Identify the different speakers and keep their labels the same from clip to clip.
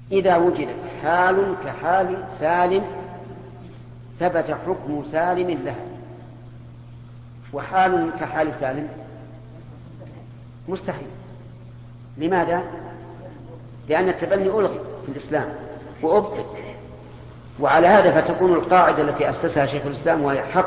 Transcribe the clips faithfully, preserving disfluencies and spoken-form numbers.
Speaker 1: إذا وجدت حال كحال سالم ثبت حكم سالم لها، وحال كحال سالم مستحيل. لماذا؟ لأن التبني ألغي في الإسلام وأبطل. وعلى هذا فتكون القاعدة التي أسسها شيخ الإسلام وهي حق،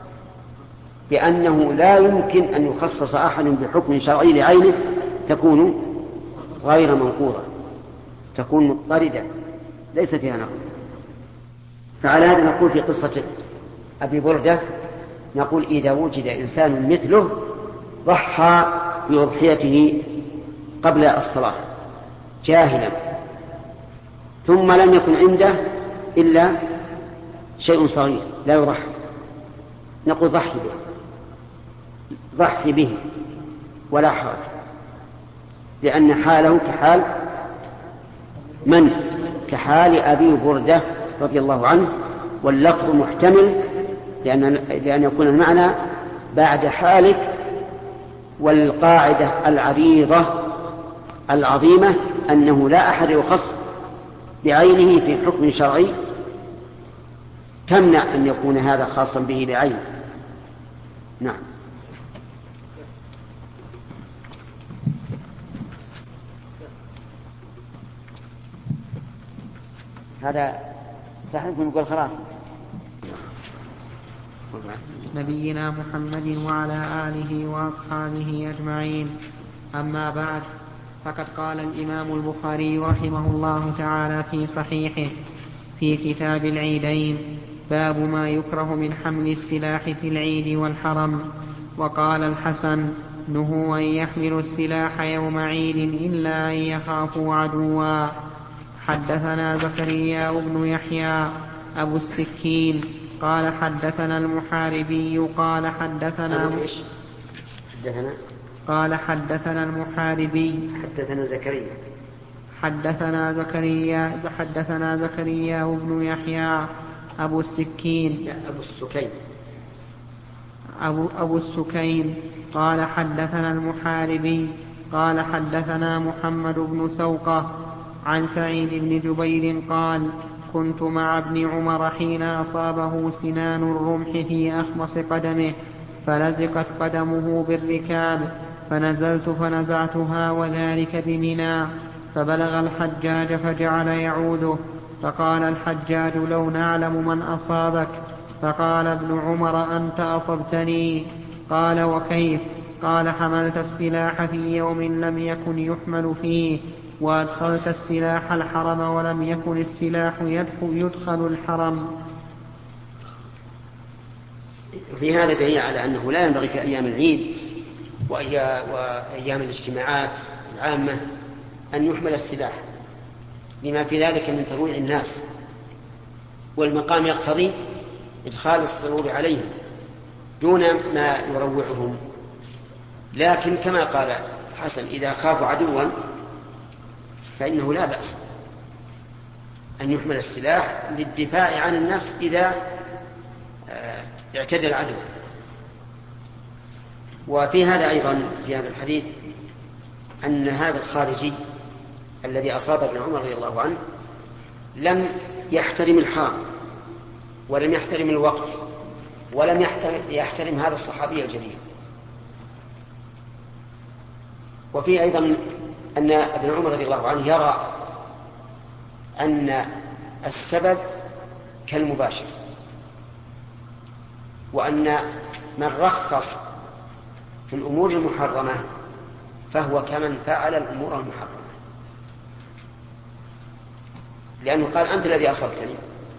Speaker 1: بأنه لا يمكن أن يخصص أحد بحكم شرعي لعينه تكون غير منقوضة، تكون مضطردة ليس فيها نقض. فعلى هذا نقول في قصة أبي بردة، نقول إذا وجد إنسان مثله ضحى بأضحيته قبل الصلاة جاهلا ثم لم يكن عنده إلا شيء صغير لا يضحي، نقول ضحي به ضحي به ولا حرج، لأن حاله كحال من؟ كحال أبي بردة رضي الله عنه. واللفظ محتمل لأن, لأن يكون المعنى بعد حالك. والقاعدة العريضة العظيمة أنه لا أحد يخص بعينه في حكم شرعي تمنع أن يكون هذا خاصا به لعينه. نعم. هذا صحيح نقول خلاص.
Speaker 2: نبينا محمد وعلى آله وأصحابه أجمعين. أما بعد، فقد قال الإمام البخاري رحمه الله تعالى في صحيحه في كتاب العيدين: باب ما يكره من حمل السلاح في العيد والحرم. وقال الحسن: نهوا أن يحملوا السلاح يوم عيد إلا أن يخافوا عدوا. حدثنا زكريا بن يحيى أبو السكين قال حدثنا المحاربي قال حدثنا
Speaker 1: حدثنا
Speaker 2: قال حدثنا المحاربي
Speaker 1: حدثنا زكريا
Speaker 2: حدثنا زكريا حدثنا زكريا بن يحيى أبو السكين
Speaker 1: أبو السكين
Speaker 2: أبو, أبو السكين قال حدثنا المحاربي قال حدثنا محمد بن سوقة عن سعيد بن جبير قال: كنت مع ابن عمر حين أصابه سنان الرمح في أخمص قدمه فلزقت قدمه بالركاب، فنزلت فنزعتها وذلك بمنى، فبلغ الحجاج فجعل يعوده، فقال الحجاج: لو نعلم من أصابك. فقال ابن عمر: أنت أصبتني. قال: وكيف؟ قال: حملت السلاح في يوم لم يكن يحمل فيه، وأدخلت السلاح الحرم ولم يكن السلاح يدخل الحرم.
Speaker 1: في هذا دليل على أنه لا ينبغي في أيام العيد وأيام الاجتماعات العامة أن يحمل السلاح، لما في ذلك من ترويع الناس، والمقام يقتضي إدخال السرور عليهم دون ما يروعهم. لكن كما قال حسن: إذا خافوا عدوا فإنه لا بأس أن يحمل السلاح للدفاع عن النفس إذا اعتدى العدو. وفي هذا أيضا في هذا الحديث أن هذا الخارجي الذي أصاب ابن عمر رضي الله عنه لم يحترم الحرم ولم يحترم الوقت ولم يحترم هذا الصحابي الجليل. وفي أيضا أن ابن عمر رضي الله عنه يرى أن السبب كالمباشر، وأن من رخص في الأمور المحرمة فهو كمن فعل الأمور المحرمة، لأنه قال: أنت الذي أصبتني،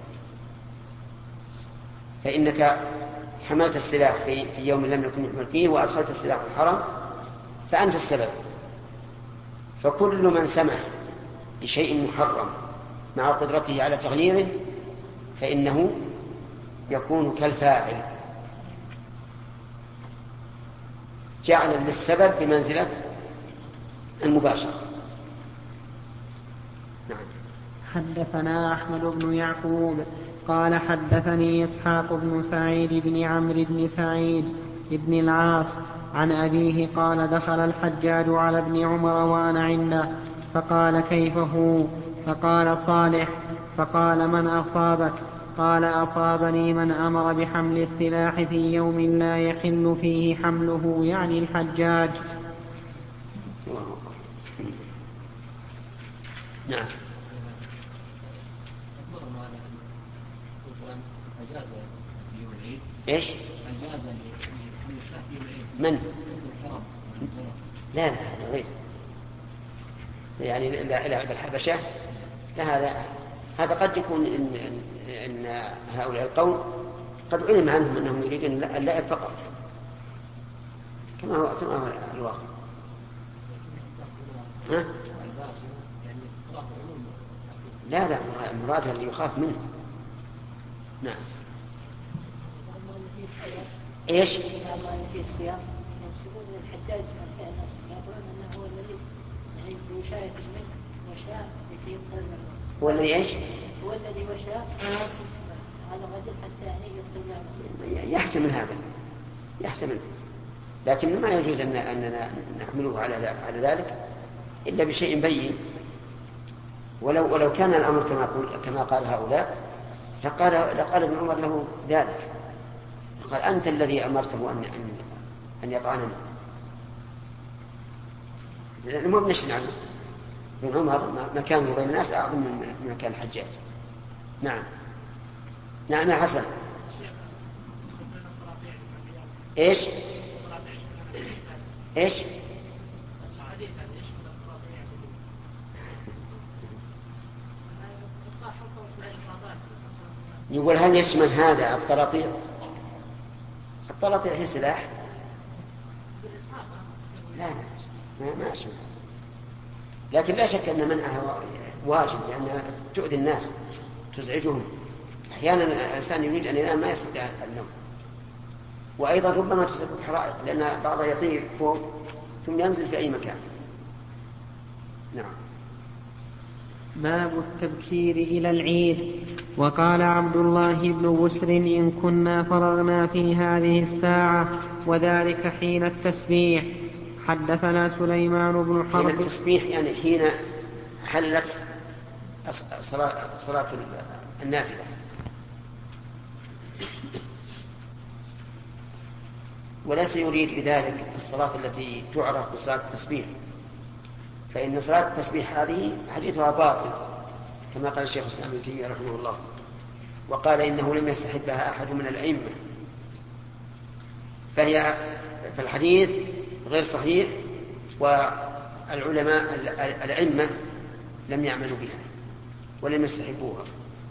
Speaker 1: فإنك حملت السلاح في, في يوم لم يكن يحمل فيه وأدخلت السلاح في الحرم، فأنت السبب. فكل من سمح بشيء محرم مع قدرته على تغييره فإنه يكون كالفاعل، جعلا للسبب بمنزلة المباشرة. نعم.
Speaker 2: حدثنا أحمد بن يعقوب قال حدثني إسحاق بن سعيد بن عمرو بن سعيد بن العاص عن أبيه قال: دخل الحجاج على ابن عمر وأنا عنده، فقال: كيف هو؟ فقال صالح. فقال من أصابك؟ قال أصابني من أمر بحمل السلاح في يوم لا يحل فيه حمله، يعني الحجاج.
Speaker 1: نعم. ايش؟ من؟ لا لا هذا غير، يعني لا بالحبشة لا، هذا هذا قد يكون إن, إن, إن هؤلاء القوم قد علم عنهم أنهم يريدون اللعب فقط، كما هو كما هو الواقع. ها؟ لا لا المراد اللي يخاف منه. نعم. ايش؟
Speaker 3: ينسبون الحجاج يقولون انه هو الذي يعني بوشاية منه وشاء لكي يقتل منه.
Speaker 1: هو الذي ايش؟
Speaker 3: هو الذي وشاء هذا الرجل حتى يعني يقتل منه.
Speaker 1: يحتمل هذا، يحتمل، لكن ما يجوز ان اننا نحمله على على ذلك الا بشيء بين. ولو ولو كان الامر كما قال كما قال هؤلاء لقال لقال ابن عمر له ذلك، قال انت الذي امرته ان ان ان يطعنني، لأنه ما بنشن عنه. ابن عمر مكانه بين الناس أعظم من مكان الحجاج. نعم. نعم يا حسن. إيش؟ إيش؟ يقول هل يشمل هذا الطراطيع؟ الطراطيع هي سلاح؟ لا لا ما أشمل، لكن لا شك أن منعها واجب لأنها تؤذي الناس تزعجهم. أحيانا الإنسان يريد أن ينام ما يستطيع النوم، وأيضا ربما تسبب حرائق لأن بعضها يطير فوق ثم ينزل في أي مكان. نعم.
Speaker 2: باب التبكير إلى العيد. وقال عبد الله بن بسر إن كنا فرغنا في هذه الساعة وذلك حين التسبيح. حدثنا سليمان بن حرب.
Speaker 1: حين التسبيح يعني حين حلت صلاة, صلاة النافلة. وليس يريد بذلك الصلاة التي تعرف بصلاة التسبيح، فإن صلاة التسبيح هذه حديثها باطل كما قال الشيخ الإسلام ابن تيمية رحمه الله، وقال إنه لم يستحبها أحد من الأئمة، فهي فالحديث غير صحيح، والعلماء الأئمة لم يعملوا بها ولم يستحبوها.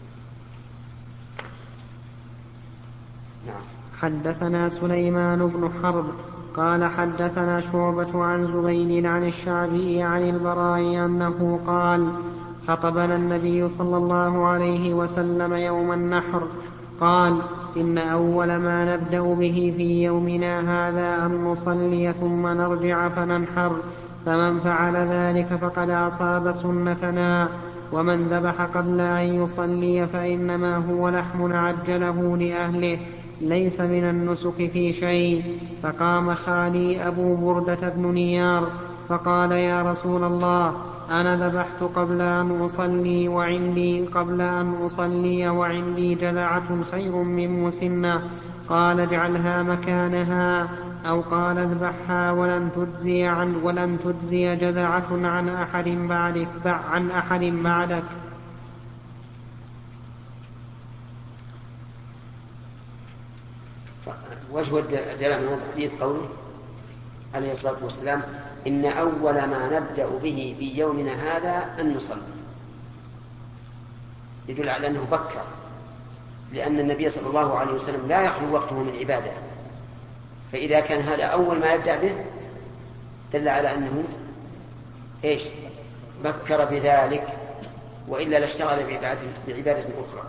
Speaker 1: نعم.
Speaker 2: حدثنا سليمان بن حرب قال حدثنا شعبة عن زبيد عن الشعبي عن البراء أنه قال خطبنا النبي صلى الله عليه وسلم يوم النحر قال إن أول ما نبدأ به في يومنا هذا أن نصلي ثم نرجع فننحر، فمن فعل ذلك فقد أصاب سنتنا، ومن ذبح قبل أن يصلي فإنما هو لحم عجله لأهله ليس من النسك في شيء. فقام خالي أبو بردة بن نيار فقال يا رسول الله أنا ذبحت قبل أن أصلي وعندي قبل أن أصلي وعندي جذعة خير من مسنة، قال اجعلها مكانها، أو قال اذبحها ولن تجزي عن ولن تجزي جذعة عن أحد بعدك عن أحد بعدك.
Speaker 1: وجه الدلالة من هذا الحديث قوله عليه الصلاة والسلام إن أول ما نبدأ به في يومنا هذا أن نصلي، يدل على أنه بكر، لأن النبي صلى الله عليه وسلم لا يخلو وقته من عبادة، فإذا كان هذا أول ما يبدأ به دل على أنه إيش؟ بكر بذلك، وإلا لاشتغل بعبادة أخرى.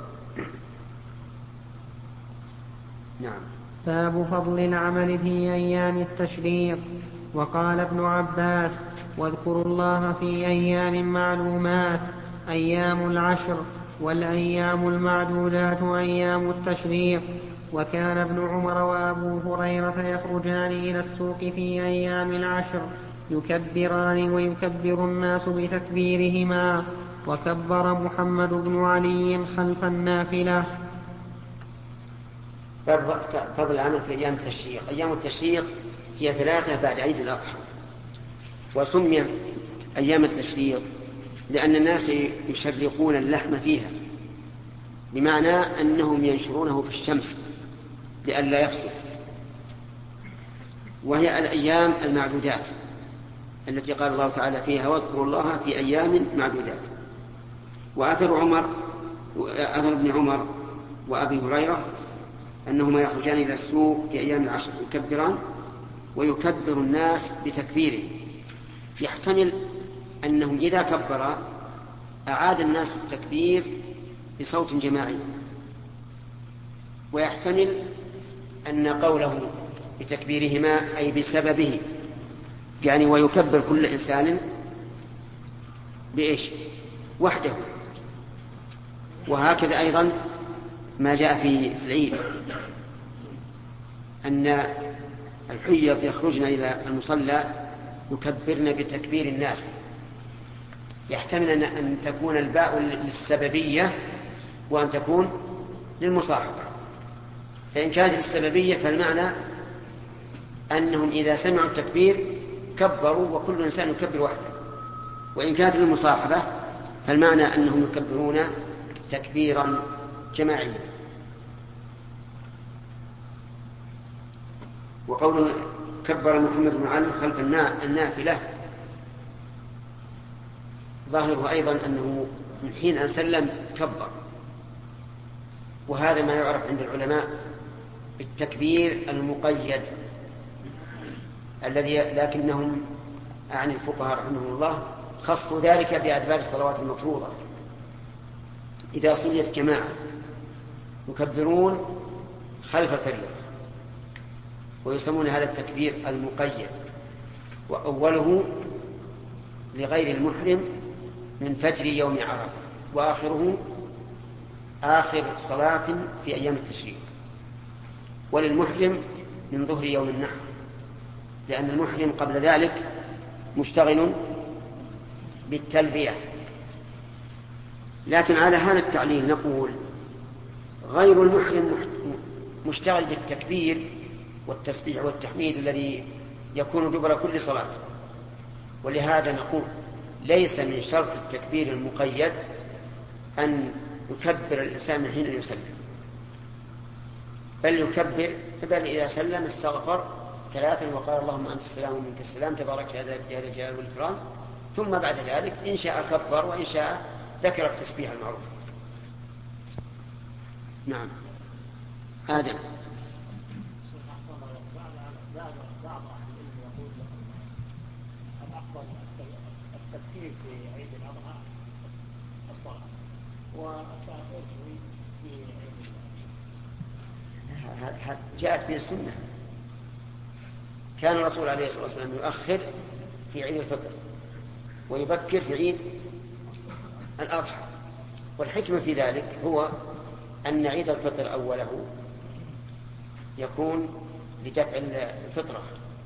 Speaker 1: نعم.
Speaker 2: باب فضل العمل في أيام التشريق. وقال ابن عباس واذكروا الله في أيام معلومات أيام العشر، والأيام المعدودات أيام التشريق. وكان ابن عمر وأبو هريرة يخرجان إلى السوق في أيام العشر يكبران ويكبر الناس بتكبيرهما. وكبر محمد بن علي خلف النافلة.
Speaker 1: فضل العمل في أيام التشريق. أيام التشريق هي ثلاثة بعد عيد الأضحى، وسمي أيام التشريق لأن الناس يشرقون اللحم فيها، بمعنى أنهم ينشرونه في الشمس لئلا يفسد، وهي الأيام المعدودات التي قال الله تعالى فيها واذكروا الله في أيام معدودات. وأثر عمر أثر ابن عمر وأبي هريرة أنهما يخرجان إلى السوق في أيام العشر يكبران ويكبر الناس بتكبيره، يحتمل أنهم إذا كبر أعاد الناس التكبير بصوت جماعي، ويحتمل أن قوله بتكبيرهما أي بسببه، يعني ويكبر كل إنسان بإيش؟ وحده. وهكذا أيضا ما جاء في العيد أن الحيض يخرجن إلى المصلى يكبرن بتكبير الناس، يحتمل أن تكون الباء للسببية وأن تكون للمصاحبة. فإن كانت للسببية فالمعنى أنهم إذا سمعوا التكبير كبروا وكل إنسان يكبر وحده، وإن كانت للمصاحبة فالمعنى أنهم يكبرون تكبيرا جماعيا. وقوله كبر محمد بن علي خلف النافلة ظاهره أيضا أنه من حين أن سلم كبر، وهذا ما يعرف عند العلماء بالتكبير المقيد الذي لكنهم عن الفقهاء رحمهم الله خصوا ذلك بأدبار الصلوات المفروضة. إذا صليت جماعة يكبرون خلف الفريضة ويسمون هذا التكبير المقيد، وأوله لغير المحرم من فجر يوم عرفة، وآخره آخر صلاة في أيام التشريق، وللمحرم من ظهر يوم النحر، لأن المحرم قبل ذلك مشتغل بالتلبية. لكن على هذا التعليل نقول غير المحرم مشتغل بالتكبير والتسبيح والتحميد الذي يكون دبر كل صلاة، ولهذا نقول ليس من شرط التكبير المقيد أن يكبر الإنسان من حين أن يسلم، بل يكبر بل إذا سلم استغفر ثلاثا وقال اللهم أنت السلام ومنك السلام تبارك يا ذا الجلال والإكرام، ثم بعد ذلك إن شاء كبر وإن شاء ذكر التسبيح المعروف. نعم. آدم.
Speaker 4: بعض أهل العلم يقول الأفضل التذكير في عيد الأضحى الصلاة والتأخير في عيد.
Speaker 1: جاءت به السنة، كان الرسول عليه الصلاة والسلام يؤخر في عيد الفطر ويبكر في عيد الأضحى، والحكمة في ذلك هو أن عيد الفطر أوله يكون لدفع الفطرة،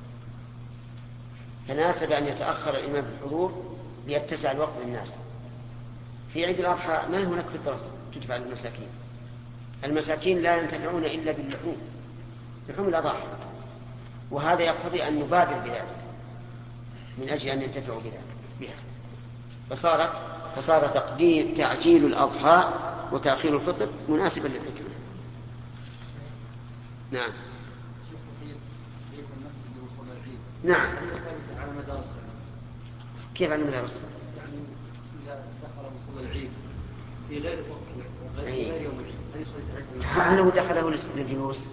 Speaker 1: فناسب أن يتأخر الإمام في الحضور ليتسع الوقت للناس. في عيد الأضحى ما هناك فطرة تدفع للمساكين، المساكين لا ينتفعون إلا باللحوم، لحوم الأضاحي، وهذا يقتضي أن نبادر بذلك من أجل أن ينتفعوا بها، فصارت فصار تقديم تعجيل الأضحى وتأخير الفطر مناسبا للحكمة. نعم. نعم.
Speaker 4: على مدار السنة.
Speaker 1: كيف على مدار السنة؟
Speaker 4: يعني إذا دخل مصلى العيد في غير وقت غير يوم العيد هل يصلي تحت؟
Speaker 1: هل هو دخله للجلوس؟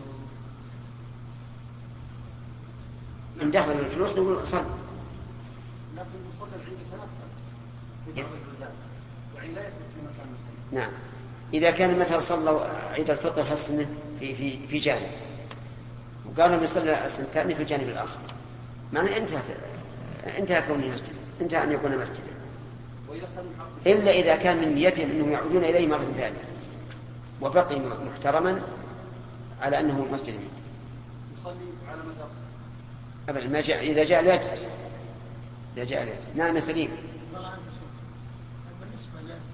Speaker 1: إن دخل للجلوس نقول صل.
Speaker 4: لكن مصلى العيد تنفذ في بعض البلدان يعني لا يثبت في مكان مستقيم.
Speaker 1: نعم. إذا كان مثلا صلوا عيد الفطر حسن في في في جانب وقالوا بيصلي السنة الثانية في الجانب الآخر، معنى انتهى انتهى كونه مسجدا، انتهى أن يكون مسجدا، إلا إذا كان من نيتهم أنهم يعودون إليه مرة ثانية وبقي محترما على أنه مسجد.
Speaker 4: يصلي على مدار
Speaker 1: أبدا ما جاء، إذا جاء لا يجلس، إذا جاء لا يجلس. نعم يا سليم.
Speaker 5: بالنسبة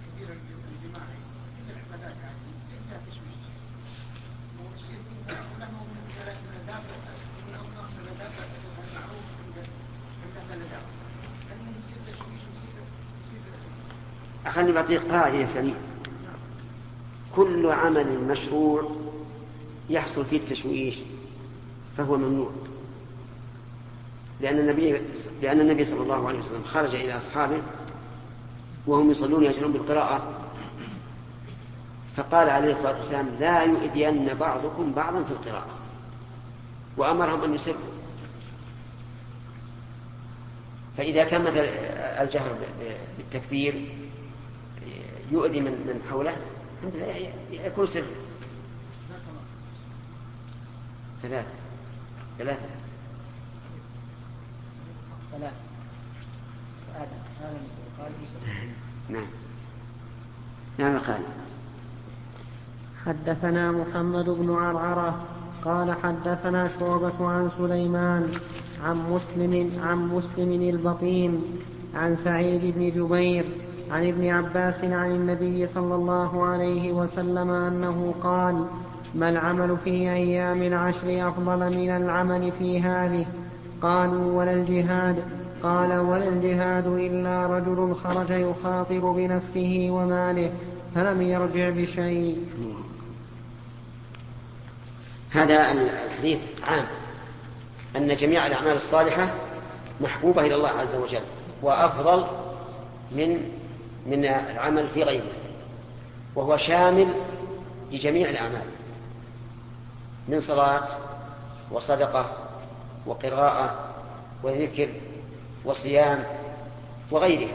Speaker 1: خلني بعطيك قاعدة سليمة. كل عمل مشروع يحصل فيه التشويش فهو ممنوع، لأن النبي, لأن النبي صلى الله عليه وسلم خرج إلى أصحابه وهم يصلون يجهرون بالقراءة، فقال عليه الصلاة والسلام: لا يؤذين بعضكم بعضا في القراءة، وأمرهم أن يسروا. فإذا كان مثل الجهر بالتكبير يؤذي من من حوله يكون سر. ثلاثة ثلاثة
Speaker 3: ثلاثة آدم هذا قال
Speaker 1: نعم نعم قال.
Speaker 2: حدثنا محمد بن عرعرة قال حدثنا شعبة عن سليمان عن مسلم عن مسلم البطين عن سعيد بن جبير عن ابن عباس عن النبي صلى الله عليه وسلم أنه قال: ما العمل في أيام العشر أفضل من العمل في هذه؟ قالوا: ولا الجهاد؟ قال: ولا الجهاد إلا رجل خرج يخاطر بنفسه وماله فلم يرجع بشيء.
Speaker 1: هذا الحديث عام أن جميع الأعمال الصالحة محبوبة إلى الله عز وجل وأفضل من من العمل في غيره، وهو شامل لجميع الأعمال من صلاة وصدقة وقراءة وذكر وصيام وغيرها.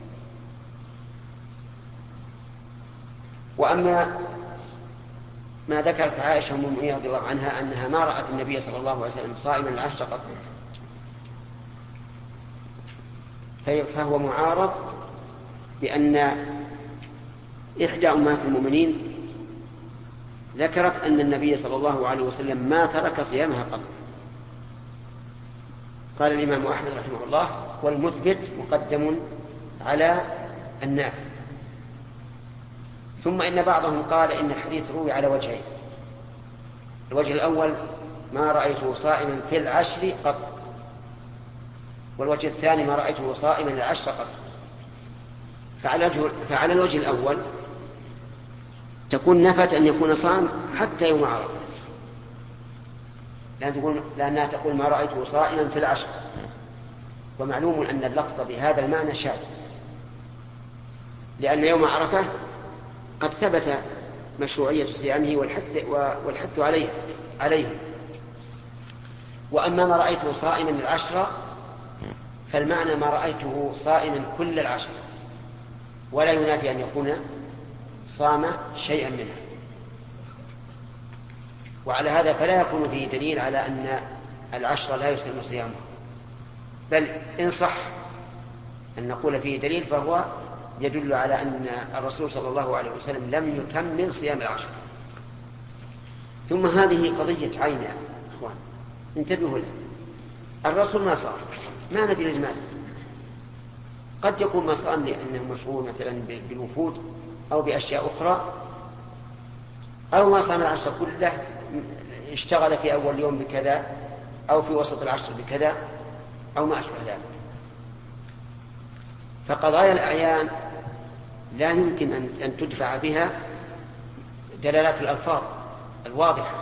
Speaker 1: وأما ما ذكرت عائشة أم المؤمنين رضي الله عنها أنها ما رأت النبي صلى الله عليه وسلم صائما العشر قط، فهو معارض بأن إحدى أمهات المؤمنين ذكرت أن النبي صلى الله عليه وسلم ما ترك صيامها قط. قال الإمام أحمد رحمه الله: والمثبت مقدم على النافي. ثم إن بعضهم قال إن الحديث روي على وجهين: الوجه الأول ما رأيته صائما في العشر قط، والوجه الثاني ما رأيته صائما العشر قط. فعلى الوجه الأول تكون نفت أن يكون صائم حتى يوم عرفة، لأن تقول لأنها تقول ما رأيته صائما في العشر، ومعلوم أن اللفظ بهذا المعنى شاذ، لأن يوم عرفة قد ثبت مشروعية صيامه والحث, والحث عليه, عليه. وأما ما رأيته صائما العشر فالمعنى ما رأيته صائما كل العشر، ولا ينافي أن يكون صام شيئا منها. وعلى هذا فلا يكون فيه دليل على أن العشر لا يسلم صيامه، بل إن صح أن نقول فيه دليل فهو يدل على أن الرسول صلى الله عليه وسلم لم يكمل صيام العشر. ثم هذه قضية عين يا أخوان، انتبهوا لها. الرسول ما صام، ما ندري لماذا. قد يكون ما صام لأنه مشغول مثلا بالوفود أو بأشياء أخرى، أو ما صام العشر كله اشتغل في أول يوم بكذا أو في وسط العشر بكذا أو ما أشبه ذلك. فقضايا الأعيان لا يمكن أن تدفع بها دلالات الألفاظ الواضحة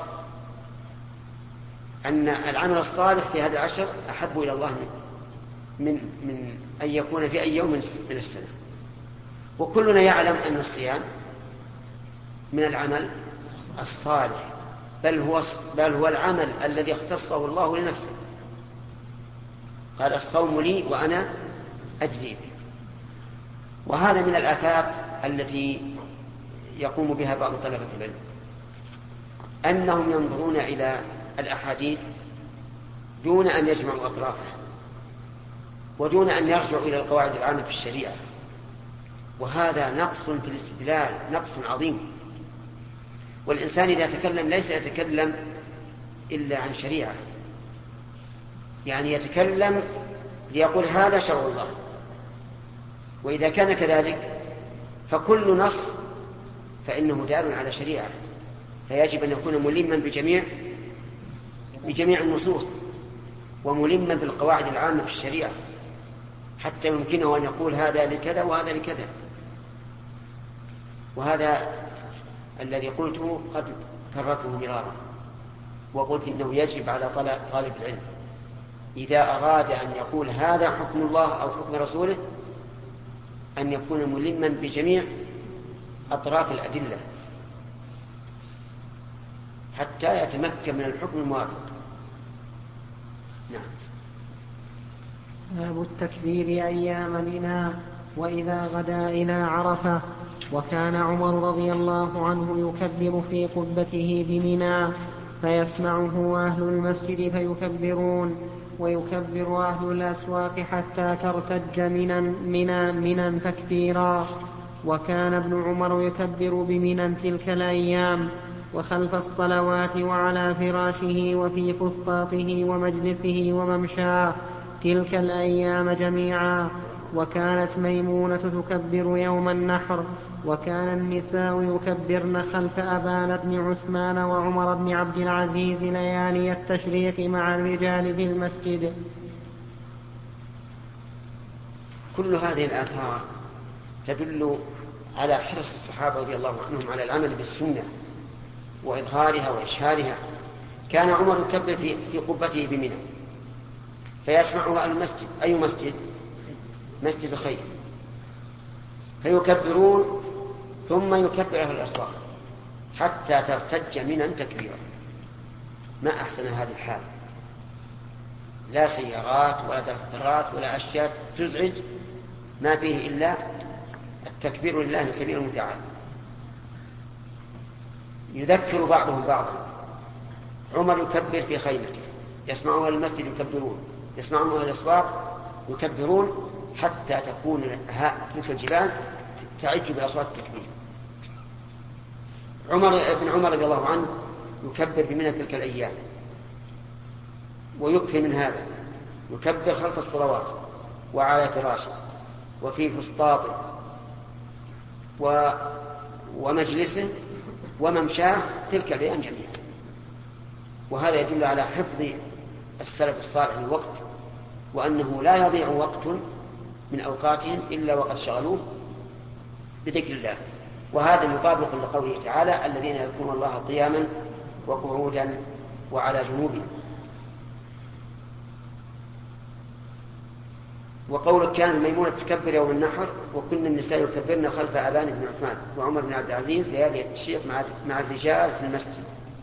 Speaker 1: أن العمل الصالح في هذا العشر أحب إلى الله من, من أن يكون في أي يوم من السنة. وكلنا يعلم أن الصيام من العمل الصالح، بل هو, بل هو العمل الذي اختصه الله لنفسه. قال: الصوم لي وأنا أجزي به. وهذا من الآفات التي يقوم بها بعض طلبة العلم، أنهم ينظرون إلى الأحاديث دون أن يجمعوا أطرافها ودون أن يرجعوا إلى القواعد العامة في الشريعة، وهذا نقص في الاستدلال، نقص عظيم. والإنسان إذا تكلم ليس يتكلم إلا عن شريعة، يعني يتكلم ليقول هذا شرع الله. وإذا كان كذلك فكل نص فإنه دال على شريعة، فيجب أن يكون ملما بجميع بجميع النصوص وملما بالقواعد العامة في الشريعة، حتى يمكنه أن يقول هذا لكذا وهذا لكذا. وهذا الذي قلته قد كررته مرارا، وقلت إنه يجب على طالب العلم إذا أراد أن يقول هذا حكم الله أو حكم رسوله أن يكون ملما بجميع أطراف الأدلة حتى يتمكن من الحكم الموافق. نعم.
Speaker 2: باب التكبير أيام منى وإذا غدا إلى عرفة. وكان عمر رضي الله عنه يكبر في قبته بمنى فيسمعه أهل المسجد فيكبرون، ويكبر أهل الأسواق حتى ترتج منى منى منى تكبيرا. وكان ابن عمر يكبر بمنى تلك الأيام وخلف الصلوات وعلى فراشه وفي فسطاطه ومجلسه وممشاه تلك الأيام جميعا. وكانت ميمونة تكبر يوم النحر، وكان النساء يكبرن خلف أبان بن عثمان وعمر بن عبد العزيز ليالي التشريق مع الرجال في المسجد.
Speaker 1: كل هذه الآثار تدل على حرص الصحابة رضي الله عنهم على العمل بالسنة وإظهارها وإشهارها. كان عمر يكبر في, في قبته بمنى فيسمعه أهل المسجد. أي مسجد؟ مسجد الخير. فيكبرون ثم يكبر أهل الأسواق حتى ترتج منى تكبيرا. ما أحسن هذه الحال، لا سيارات ولا دفترات ولا أشياء تزعج، ما فيه إلا التكبير لله الكبير المتعال. يذكر بعضهم بعضا. عمر يكبر في خيمته، يسمعون أهل المسجد يكبرون، يسمعون أهل الأسواق يكبرون حتى تكون تلك الجبال تعج بأصوات التكبير. عمر ابن عمر رضي الله عنه يكبر بمنى تلك الأيام ويكثر من هذا، يكبر خلف الصلوات وعلى فراشه وفي فسطاطه و... ومجلسه وممشاه تلك الأيام جميعا. وهذا يدل على حفظ السلف الصالح للوقت، وأنه لا يضيع وقت من أوقاتهم إلا وقد شغلوه بذكر الله. وهذا مطابق لقوله تعالى الذين يذكرون الله قياما وقعودا وعلى جنوبهم. وقولك كان ميمونة تكبر يوم النحر وكن النساء يكبرن خلف أبان بن عثمان وعمر بن عبد العزيز ليالي التشريق مع الرجال في المسجد.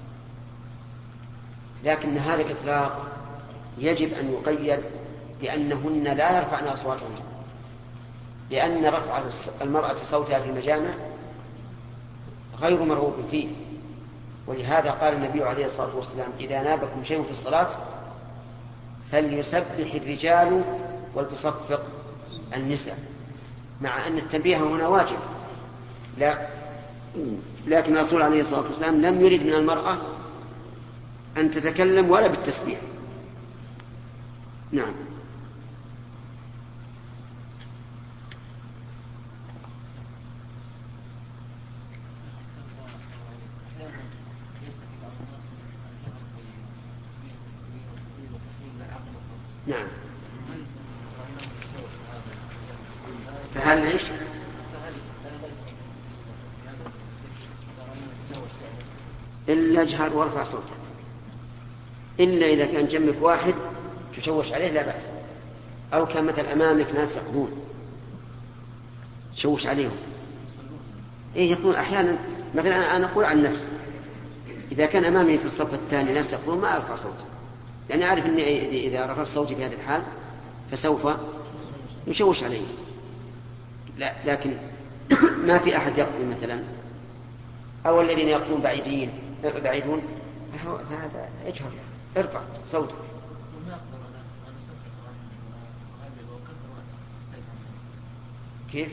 Speaker 1: لكن هذا الإطلاق يجب أن يقيد بأنهن لا يرفعن أصواتهن، لأن رفع المرأة صوتها في المجامع غير مرغوب فيه. ولهذا قال النبي عليه الصلاة والسلام إذا نابكم شيء في الصلاة فليسبح الرجال ولتصفق النساء، مع أن التنبيه هنا واجب. لا، لكن الرسول عليه الصلاة والسلام لم يرد من المرأة أن تتكلم ولا بالتسبيح. نعم. نعم. فهل ايش؟ إلا اجهر وارفع صوتك، إلا إذا كان جنبك واحد تشوش عليه لا بأس، أو كان مثل أمامك ناس يقضون تشوش عليهم. إيه يقول أحيانا مثلا أنا أقول عن نفسي إذا كان أمامي في الصف الثاني ناس يقضون ما أرفع صوتي، لأني أعرف أني إذا رفعت صوتي في هذه الحال فسوف يشوش عليه. لا، لكن ما في أحد يقضي مثلا، أو الذين يقضون بعيدين بعيدون فهذا اجهر ارفع صوتك. كيف؟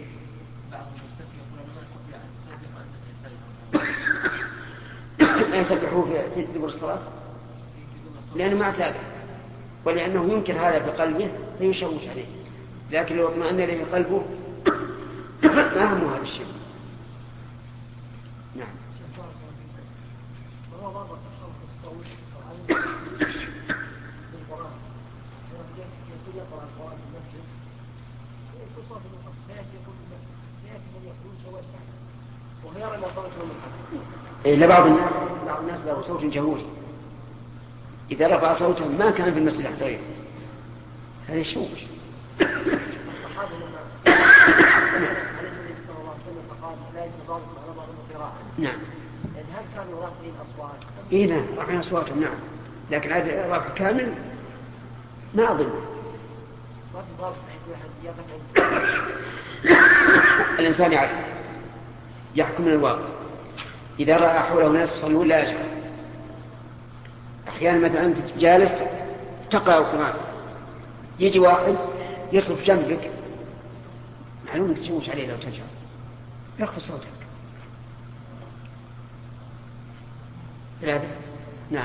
Speaker 1: لا يسبحوا في دبر الصلاة لأنه ما اعتاد، ولأنه ينكر هذا بقلبه فيشوش عليه. لكن لو اطمأن إليه قلبه ما هم هذا الشيء. نعم. إلا بعض الناس بعض الناس له صوت جهوري، إذا رفع صوته ما كان في المسجد يحترم، هذا يشوش.
Speaker 4: الصحابة لما على النبي صلى الله عليه وسلم فقال لا يجوز ضابط على بعض القراءة.
Speaker 1: نعم.
Speaker 4: يعني هل كانوا رافعين أصوات؟
Speaker 1: إيه نعم رافعين أصواتهم نعم، لكن هذا رافع كامل ما أظن.
Speaker 4: ما في ضابط بحيث واحد يقف
Speaker 1: الإنسان يعرف يحكم من الواقع، إذا رأى حوله ناس يصلون لا يجهر. أحيانا مثلا أنت جالس تقرأ القرآن يجي واحد يصرف جنبك، معلوم أنك تشوش عليه لو تجهر، يخفض صوتك. ثلاثة. نعم.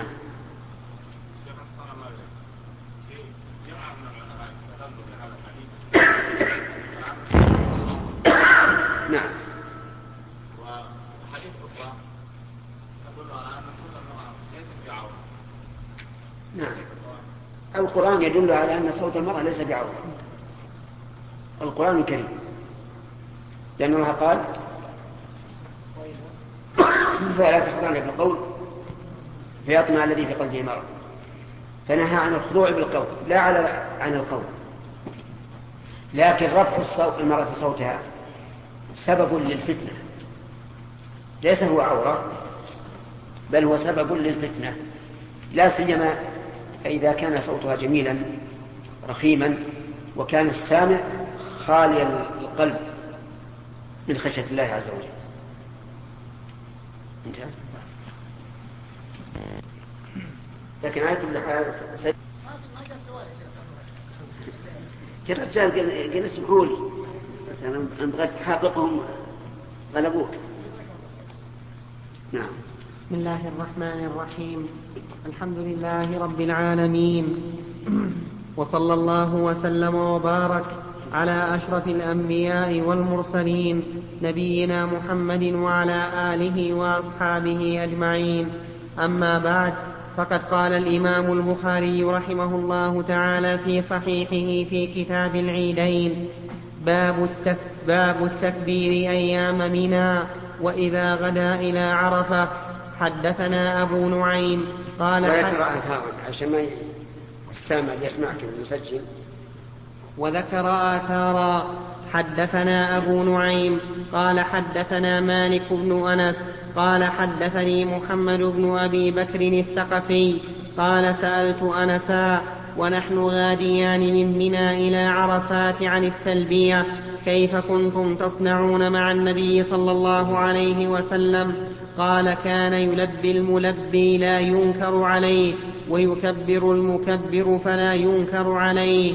Speaker 1: نعم.
Speaker 5: وحديث أخرى تقول على أن صوت المرأة ليس بعورة.
Speaker 1: نعم. القرآن يدل على أن صوت المرأة ليس بعورة، القرآن الكريم، لأن الله قال فلا تخضعن بالقول فيطمع الذي في قلبه مرض، فنهى عن الخضوع بالقول لا على عن القول. لكن رفع الصوت المرأة في صوتها سبب للفتنة، ليس هو عورة بل هو سبب للفتنة، لا سيما إذا كان صوتها جميلا رخيما وكان السامع خالي القلب من خشية الله عز وجل. انتهى. لكن على كل حال سيد الرجال قال اسمحوا لي أنا بغيت تحققهم غلبوك. نعم.
Speaker 2: بسم الله الرحمن الرحيم. الحمد لله رب العالمين، وصلى الله وسلم وبارك على أشرف الأنبياء والمرسلين نبينا محمد وعلى آله وأصحابه أجمعين. أما بعد، فقد قال الإمام البخاري رحمه الله تعالى في صحيحه في كتاب العيدين: باب, التك باب التكبير أيام منى وإذا غدا إلى عرفة. حدثنا أبو نعيم قال
Speaker 1: وذكر آثارا عشان ما السامع يسمعك المسجل.
Speaker 2: وذكر آثارا. حدثنا أبو نعيم قال حدثنا مالك بن أنس قال حدثني محمد بن أبي بكر الثقفي قال سألت أنسا ونحن غاديان من منى إلى عرفات عن التلبية كيف كنتم تصنعون مع النبي صلى الله عليه وسلم؟ قال كان يلبي الملبي لا ينكر عليه ويكبر المكبر فلا ينكر عليه.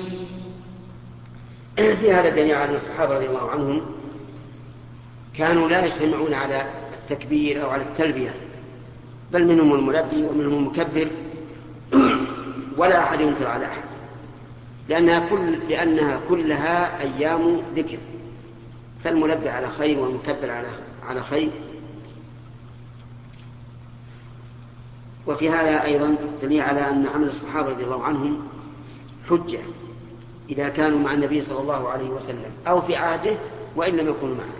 Speaker 1: في هذا دليل على الصحابة رضي الله عنهم كانوا لا يجتمعون على التكبير أو على التلبية، بل منهم الملبي ومنهم المكبر ولا أحد ينكر على أحد، لأنها, كل لأنها كلها أيام ذكر، فالملبي على خير والمكبر على, على خير. وفي هذا أيضا دليل على أن عمل الصحابة رضي الله عنهم حجة إذا كانوا مع النبي صلى الله عليه وسلم أو في عهده وإن لم يكونوا معه.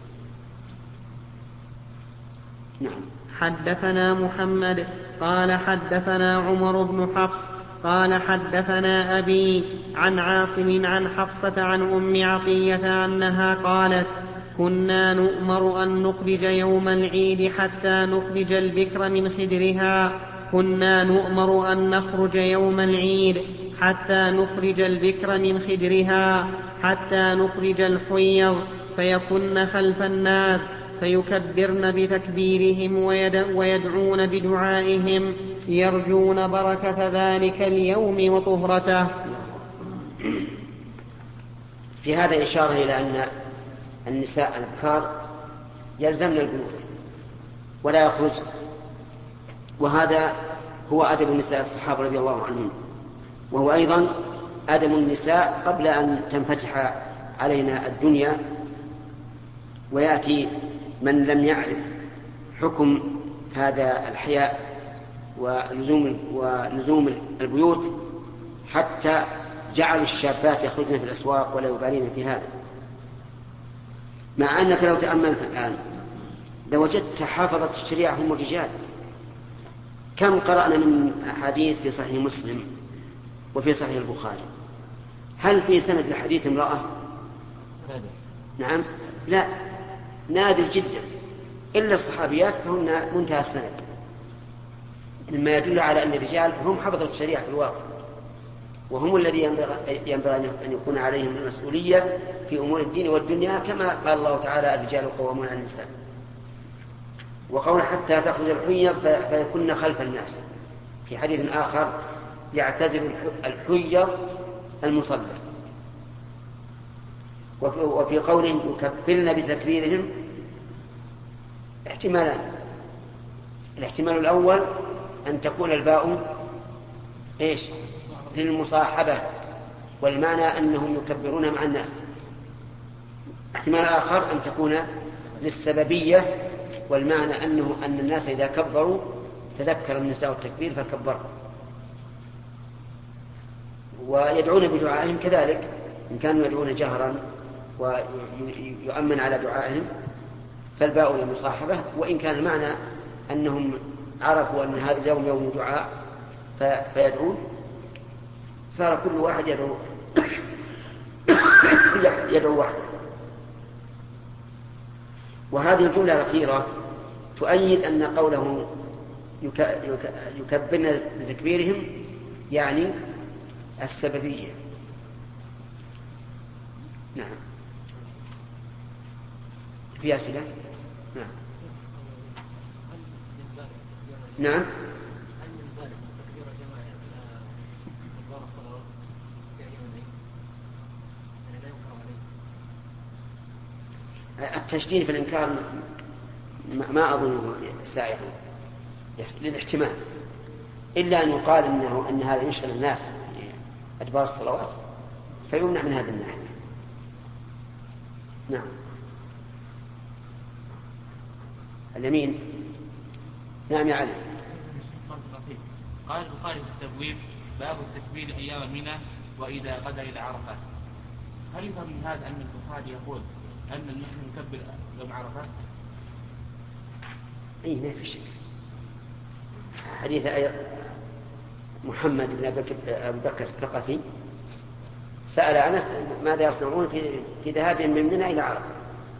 Speaker 1: نعم.
Speaker 2: حدثنا محمد قال حدثنا عمر بن حفص قال حدثنا أبي عن عاصم عن حفصة عن أم عطية أنها قالت: كنا نؤمر أن نخرج يوم العيد حتى نخرج البكر من خدرها كنا نؤمر أن نخرج يوم العيد حتى نخرج البكر من خدرها حتى نخرج الحيض فيكن خلف الناس فيكبرن بتكبيرهم ويدعون بدعائهم يرجون بركة ذلك اليوم وطهرته.
Speaker 1: في هذا إشارة إلى أن النساء الأبكار يلزمن البيوت ولا يخرج، وهذا هو أدب النساء الصحابة رضي الله عنهم، وهو أيضا أدب النساء قبل أن تنفتح علينا الدنيا ويأتي من لم يعرف حكم هذا الحياء ولزوم, ولزوم البيوت حتى جعلوا الشابات يخرجن في الأسواق ولا يبالين في هذا، مع أنك لو تأملت الآن لوجدت حافظة الشريعة هم الرجال. كم قرأنا من أحاديث في صحيح مسلم وفي صحيح البخاري، هل في سند لحديث امرأة؟ نعم، لا، نادر جدا، إلا الصحابيات فهن منتهى السند، مما يدل على أن الرجال هم حفظة الشريعة في الواقع، وهم الذي ينبغي أن يكون عليهم المسؤولية في أمور الدين والدنيا، كما قال الله تعالى الرجال قوامون على النساء. وقول حتى تخرج الحيض فيكون خلف الناس، في حديث آخر يعتزل الحيض المصلى. وفي قولهم يكبرن بتكبيرهم احتمالان: الاحتمال الأول أن تكون الباء إيش؟ للمصاحبة، والمعنى أنهم يكبرون مع الناس. احتمال آخر أن تكون للسببية، والمعنى أنه أن الناس إذا كبروا تذكر النساء التكبير فكبروا. ويدعون بدعائهم كذلك، إن كانوا يدعون جهرا ويؤمن على دعائهم فالباء للمصاحبة، وإن كان المعنى أنهم عرفوا أن هذا اليوم يوم دعاء فيدعون، صار كل واحد يدعو يدعو وحده. وهذه الجملة الأخيرة تؤيد أن قوله يكبرن بتكبيرهم يعني السببية. نعم، في أسئلة؟ نعم. نعم. التشديد في الإنكار ما أظنه سائغ للاحتمال، إلا أن يقال إنه أن هذا يشغل الناس في أدبار الصلوات فيمنع من هذا الناحية. نعم. اليمين. نعم يا علي.
Speaker 5: قال البخاري في التبويب: باب التكبير أيام منى وإذا غدا إلى عرفة. هل يفهم من هذا أن البخاري يقول أن المحرم يكبر يوم عرفة؟
Speaker 1: أي ما في شك. حديث محمد بن أبي بكر الثقفي سأل أنس ماذا يصنعون في في ذهابهم من منى إلى عرفة.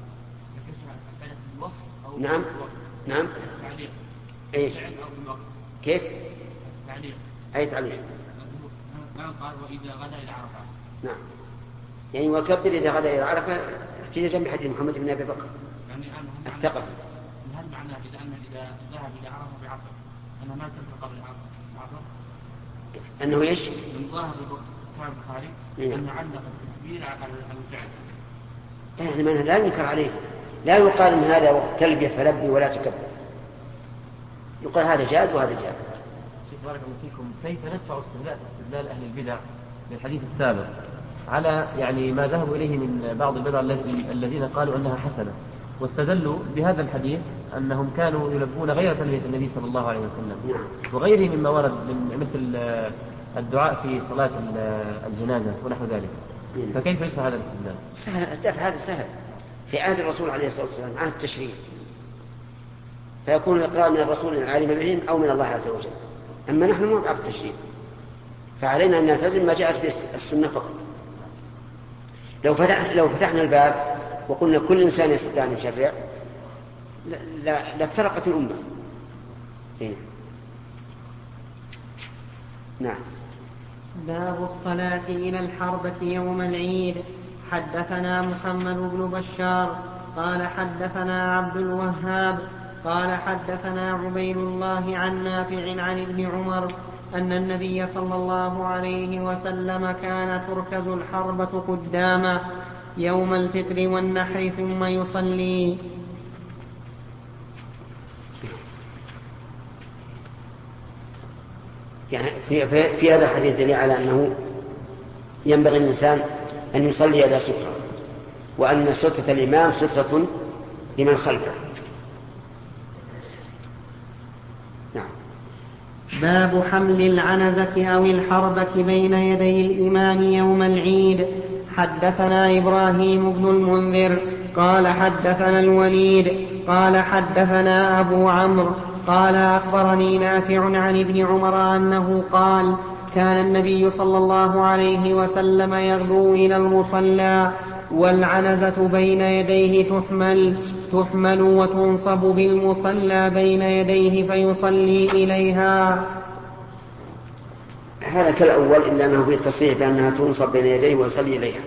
Speaker 1: نعم نعم. ايش؟ كيف؟
Speaker 5: تعليق.
Speaker 1: أي تعليق؟
Speaker 5: قال وإذا غدا إلى عرفة.
Speaker 1: نعم، يعني وكبر إذا غدا إلى عرفة احتجاجا بحديث محمد بن أبي بكر
Speaker 5: يعني
Speaker 1: الثقفي.
Speaker 5: هل معناه إذا أن إذا ذهب إلى عرفة بعصر أنه ما كبر قبل العصر؟
Speaker 1: أنه إيش؟
Speaker 5: من ظاهر كلام البخاري أنه علق التكبير على الفعل.
Speaker 1: يعني من لا ينكر عليه، لا يقال إن هذا وقت تلبية فلبي ولا تكبر، يقال هذا جاز وهذا جاز.
Speaker 6: شيخ بارك الله فيكم، كيف ندفع استدلال استدلال أهل البدع للحديث السابق على يعني ما ذهبوا إليه من بعض البدع الذين قالوا أنها حسنة، واستدلوا بهذا الحديث أنهم كانوا يلبون غير تلبية النبي صلى الله عليه وسلم وغيره مما ورد من مثل الدعاء في صلاة الجنازة ونحو ذلك، فكيف يدفع هذا الاستدلال؟
Speaker 1: سهل الدفع، هذا سهل في عهد الرسول عليه الصلاة والسلام، عهد التشريع، فيكون الإقرار من الرسول العالم بهم أو من الله عز وجل. أما نحن مو بعهد التشريع، فعلينا أن نلتزم ما جاءت به السنة فقط. لو فتح لو فتحنا الباب وقلنا كل إنسان يستطيع أن يشرع لافترقت الأمة. هنا. نعم.
Speaker 2: باب الصلاة إلى الحربة يوم العيد. حدثنا محمد بن بشار قال حدثنا عبد الوهاب قال حدثنا عبيد الله عن نافع عن ابن عمر أن النبي صلى الله عليه وسلم كان تركز الحربة قدامه يوم الفطر والنحر ثم يصلي.
Speaker 1: يعني في, في, في هذا الحديث دليل على أنه ينبغي الإنسان أن يصلي إلى سترة، وأن سترة الإمام سترة لمن خلفه. نعم.
Speaker 2: باب حمل العنزة أو الحربة بين يدي الإمام يوم العيد. حدثنا إبراهيم بن المنذر قال حدثنا الوليد قال حدثنا أبو عمرو قال أخبرني نافع عن ابن عمر أنه قال كان النبي صلى الله عليه وسلم يغدو إلى المصلى والعنزة بين يديه تحمل, تحمل وتنصب بالمصلى بين يديه فيصلي إليها.
Speaker 1: هذا كالأول إلا أنه في التصريح بأنها تنصب بين يديه ويصلي إليها.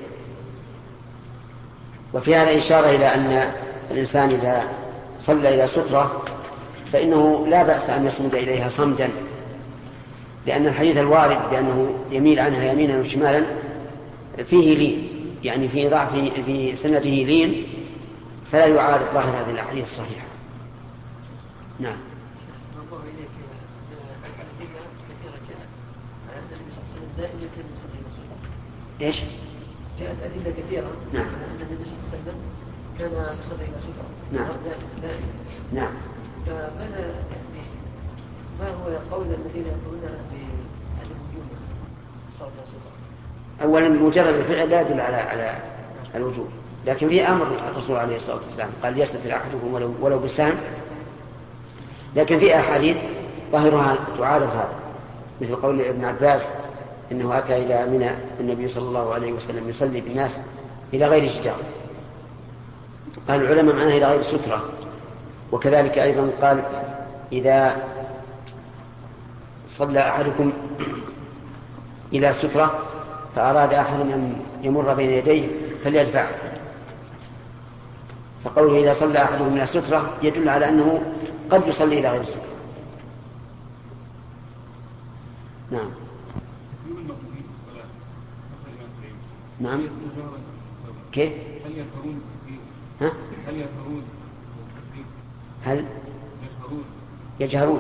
Speaker 1: وفي هذا إشارة إلى أن الإنسان إذا صلى إلى سترة فإنه لا بأس أن يصمد إليها صمدا، لأن الحديث الوارد بأنه يميل عنها يمينا وشمالا فيه لين، يعني في ضعف في سنده لين، فلا يعارض ظاهر هذه الأحاديث الصحيحة. نعم.
Speaker 4: الله إليك الحنفية كثيرة جاءت على أن النبي صلى الله عليه وسلم دائما كان يصلي إلى سترة.
Speaker 1: إيش؟
Speaker 4: جاءت أدلة كثيرة
Speaker 1: نعم.
Speaker 4: على أن النبي صلى الله عليه وسلم كان يصلي إلى سترة.
Speaker 1: نعم.
Speaker 4: دائما.
Speaker 1: نعم.
Speaker 4: فماذا يعني ما هو قول الذين يقولون بعدم وجوب الصلاة إلى سترة؟
Speaker 1: أولا مجرد الفعل لا يدل على على الوجوب، لكن في أمر الرسول عليه الصلاة والسلام قال يستتر أحدكم ولو, ولو بسهم، لكن في أحاديث ظاهرها تعارض هذا، مثل قول ابن عباس إنه أتى إلى منى النبي صلى الله عليه وسلم يصلي بالناس إلى غير جدار، قال العلماء معناه إلى غير سترة. وكذلك أيضا قال إذا صلى أحدكم إلى سترة فأراد أحد أن يمر بين يديه فليدفعه، فقوله إذا صلى أحدهم إلى سترة يدل على أنه قد يصلي إلى غير سترة. نعم. نعم. كيف؟
Speaker 7: هل يظهرون
Speaker 1: ها؟
Speaker 7: هل يظهرون
Speaker 1: هل
Speaker 7: يجهرون
Speaker 1: يجهرون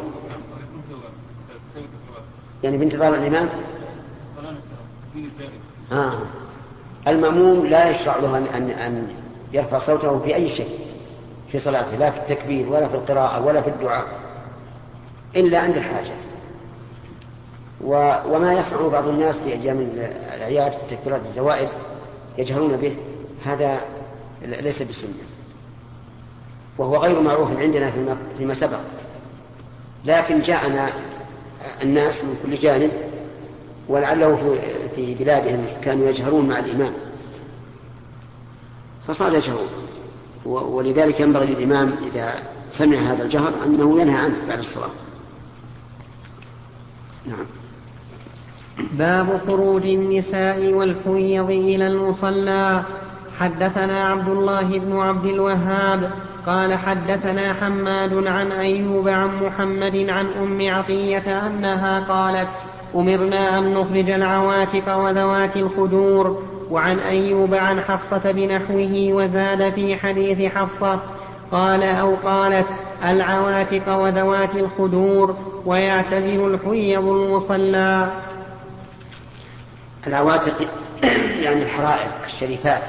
Speaker 1: يعني بانتظار الإمام؟
Speaker 7: الصلاة نفسها من الزائد.
Speaker 1: آه. المأموم لا يشرع له أن, أن يرفع صوته في أي شيء في صلاته، لا في التكبير ولا في القراءة ولا في الدعاء إلا عند الحاجة. و... وما يصنع بعض الناس في أيام الأعياد في تكبيرات الزوائد يجهرون به، هذا ليس بسنة، وهو غير معروف عندنا فيما, فيما سبق، لكن جاءنا الناس من كل جانب ولعله في بلادهم كانوا يجهرون مع الإمام فصار يجهرون، ولذلك ينبغي للإمام إذا سمع هذا الجهر أنه ينهى عنه بعد الصلاة. نعم.
Speaker 2: باب خروج النساء والحيض إلى المصلى. حدثنا عبد الله بن عبد الوهاب قال حدثنا حماد عن أيوب عن محمد عن أم عطية أنها قالت أمرنا أن نخرج العواتق وذوات الخدور. وعن أيوب عن حفصة بنحوه وزاد في حديث حفصة قال أو قالت العواتق وذوات الخدور ويعتزل الحيض المصلى.
Speaker 1: العواتق يعني الحرائر الشريفات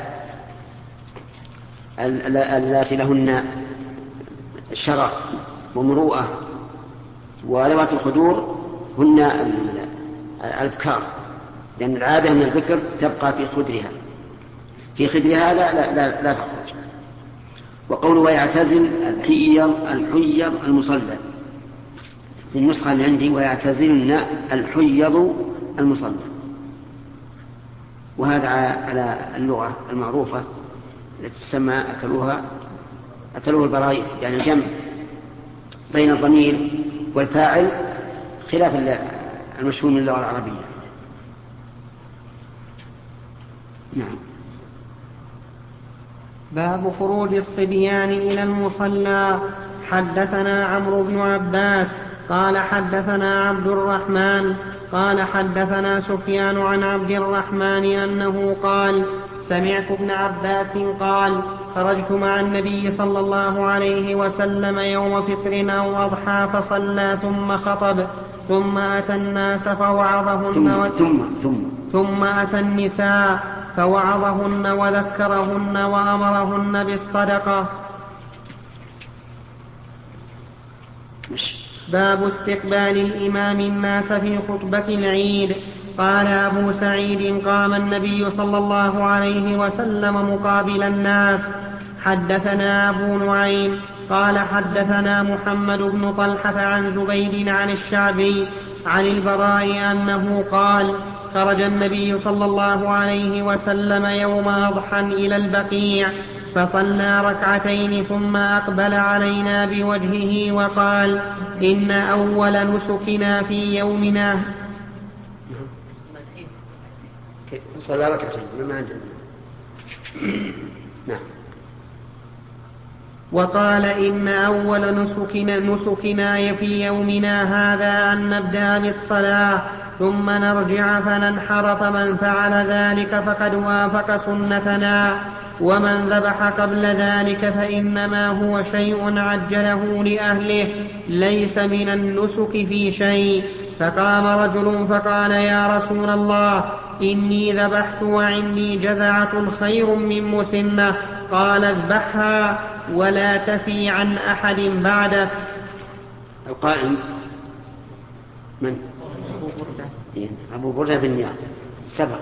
Speaker 1: اللاتي لهن شرف ومروءة، وذوات الخدور هن الأبكار، لأن العادة أن البكر تبقى في خدرها في خدرها لا, لا, لا, لا تخرج. وقوله ويعتزل الحيض الحيض المصلى، في النسخة اللي عندي ويعتزلن الحيض المصلى، وهذا على اللغة المعروفة التي تسمى أكلوها أكلوه البرايث، يعني الجمع بين الضمير والفاعل خلاف المشهور من اللغة العربية. نعم.
Speaker 2: باب خروج الصبيان إلى المصلى. حدثنا عمرو بن عباس قال حدثنا عبد الرحمن قال حدثنا سفيان عن عبد الرحمن أنه قال سمعت ابن عباس قال خرجت مع النبي صلى الله عليه وسلم يوم فطر أو أضحى فصلى ثم خطب ثم أتى الناس فوعظهن و...
Speaker 1: ثم, ثم,
Speaker 2: ثم أتى النساء فوعظهن وذكرهن وأمرهن بالصدقة. باب استقبال الإمام الناس في خطبة العيد. قال أبو سعيد قام النبي صلى الله عليه وسلم مقابل الناس حدثنا أبو نعيم قال حدثنا محمد بن طلحة عن زبيد عن الشعبي عن البراء أنه قال خرج النبي صلى الله عليه وسلم يوم أضحى إلى البقيع فصلى ركعتين ثم أقبل علينا بوجهه وقال إن أول نسكنا في يومنا
Speaker 1: صلى ركعتين ما عندنا. نعم.
Speaker 2: وقال إن أول نسكنا, نسكنا في يومنا هذا أن نبدأ بالصلاة ثم نرجع فننحر فمن فعل ذلك فقد وافق سنتنا ومن ذبح قبل ذلك فإنما هو شيء عجله لأهله ليس من النسك في شيء. فقام رجل فقال يا رسول الله إني ذبحت وعندي جذعة خير من مسنة. قال اذبحها ولا تفي عن أحد بعدك.
Speaker 1: القائم من؟ أبو بردة بن نيار سبق.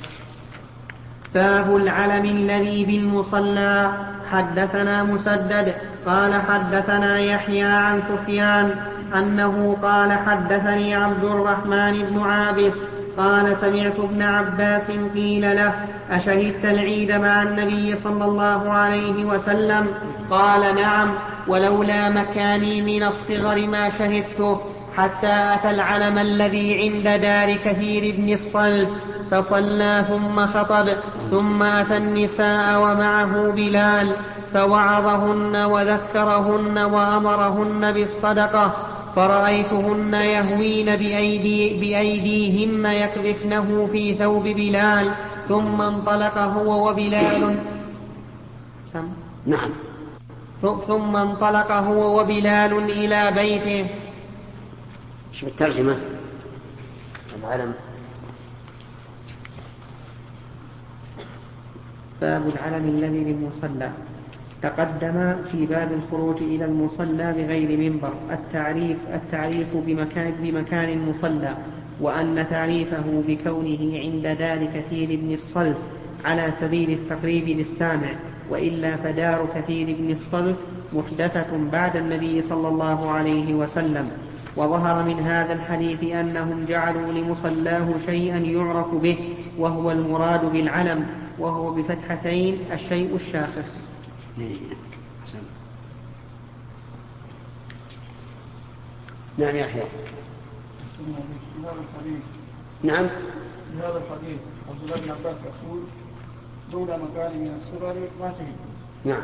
Speaker 2: باب العلم الذي بالمصلى. حدثنا مسدد قال حدثنا يحيى عن سفيان أنه قال حدثني عبد الرحمن بن عابس قال سمعت ابن عباس قيل له أشهدت العيد مع النبي صلى الله عليه وسلم؟ قال نعم ولولا مكاني من الصغر ما شهدته. حتى أتى العلم الذي عند دار كثير بن الصلت فصلى ثم خطب ثم أتى النساء ومعه بلال فوعظهن وذكرهن وأمرهن بالصدقة فرأيتهن يهوين بأيدي بأيديهن يقذفنه في ثوب بلال ثم انطلق هو وبلال سم
Speaker 1: نعم
Speaker 2: ثم انطلق هو وبلال إلى بيته.
Speaker 1: شوف الترجمة. العلم.
Speaker 2: باب العلم الذي للمصلى. تقدم في باب الخروج إلى المصلى بغير منبر التعريف التعريف بمكان, بمكان المصلى وأن تعريفه بكونه عند دار كثير بن الصلت على سبيل التقريب للسامع وإلا فدار كثير بن الصلت محدثة بعد النبي صلى الله عليه وسلم. وظهر من هذا الحديث أنهم جعلوا لمصلاه شيئا يعرف به وهو المراد بالعلم وهو بفتحتين الشيء الشاخص.
Speaker 1: نعم يا أخي. نعم.
Speaker 8: في هذا الحديث عبد الله بن عباس يقول لولا مكاني من الصغر ما شهدت.
Speaker 1: نعم.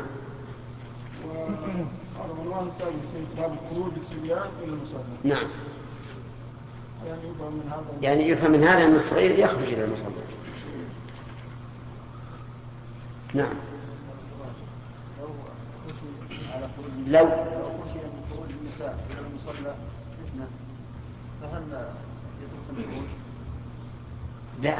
Speaker 8: وعلى عنوان السابق في باب الخروج الصبيان إلى المصلى.
Speaker 1: نعم.
Speaker 8: يعني يفهم من هذا
Speaker 1: يعني يفهم من هذا أن الصغير يخرج إلى المصلى. نعم. لو
Speaker 4: خشي من خروج النساء إلى المصلى فتنة فهل يترك الخروج؟
Speaker 1: لا،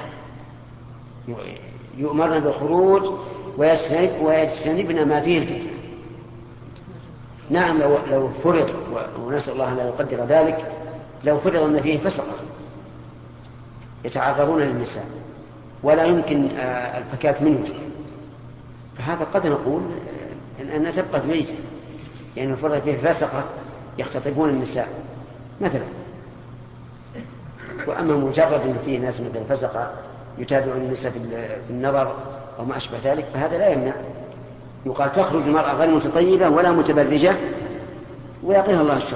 Speaker 1: يؤمرنا بالخروج ويجتنبنا ما فيه الفتنة. نعم لو, لو فرض ونسأل الله أن لا يقدر ذلك لو فرض أن فيه فسقة يتعرضون للنساء ولا يمكن الفكاك منه فهذا قد نقول أن تبقى في بيته يعني فرض فيه فسقة يختطفون النساء مثلا. وأما مجرد أن فيه ناس مثل فسقة يتابعون النساء في النظر أو ما أشبه ذلك فهذا لا يمنع. يقال تخرج المرأة غير متطيبة ولا متبرجة ويقيها الله الشر.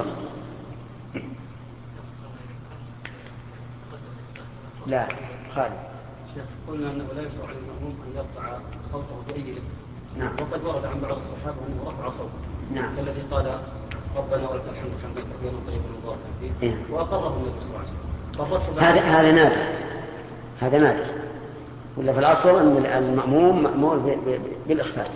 Speaker 1: لا خالد.
Speaker 9: شيخ قلنا أنه لا يشرع للمأموم أن يرفع صوته بأي.
Speaker 1: نعم.
Speaker 9: وقد ورد عن بعض الصحابة أنه رفع صوته.
Speaker 1: نعم.
Speaker 9: الذي قال ربنا ولك الحمد حمدا كثيرا طيبا مباركا فيه.
Speaker 1: إيه.
Speaker 9: وأقره النبي صلى الله عليه وسلم.
Speaker 1: هذا هذا نادر. هذا نادر. ولا في الأصل أن المأموم مأمور بالإخفات.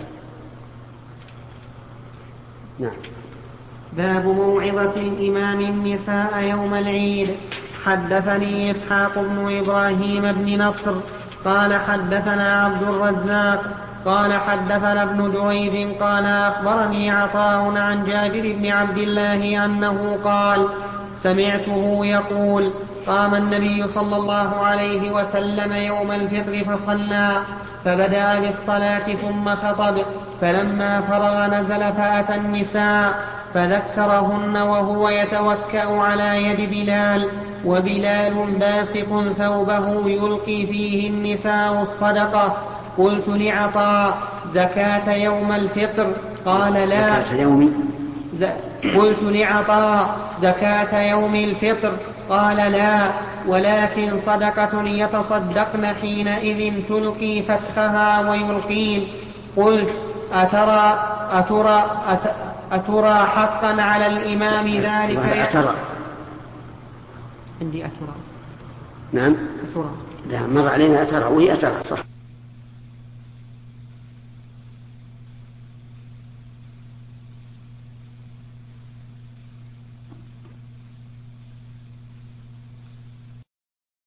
Speaker 1: نعم.
Speaker 2: باب موعظة الإمام النساء يوم العيد. حدثني إسحاق بن إبراهيم بن نصر قال حدثنا عبد الرزاق قال حدثنا ابن جريج قال أخبرني عطاء عن جابر بن عبد الله أنه قال سمعته يقول قام النبي صلى الله عليه وسلم يوم الفطر فصلى فبدأ بالصلاة ثم خطب فلما فرغ نزل فأتى النساء فذكرهن وهو يتوكأ على يد بلال، وبلال باسق ثوبه يلقي فيه النساء الصدقة. قلت لعطاء: زكاة يوم الفطر؟ قال لا.
Speaker 1: زكاة يوم
Speaker 2: ز... قلت لعطاء: زكاة يوم الفطر؟ قال لا، ولكن صدقة يتصدقن حينئذ تلقي فتخها ويلقين. قلت: أترى, أترى, أت... أترى حقا على الإمام ذلك؟
Speaker 1: أترى
Speaker 2: عندي أترى.
Speaker 1: نعم
Speaker 2: أترى.
Speaker 1: لا، مر علينا أترى وهي أترى صح.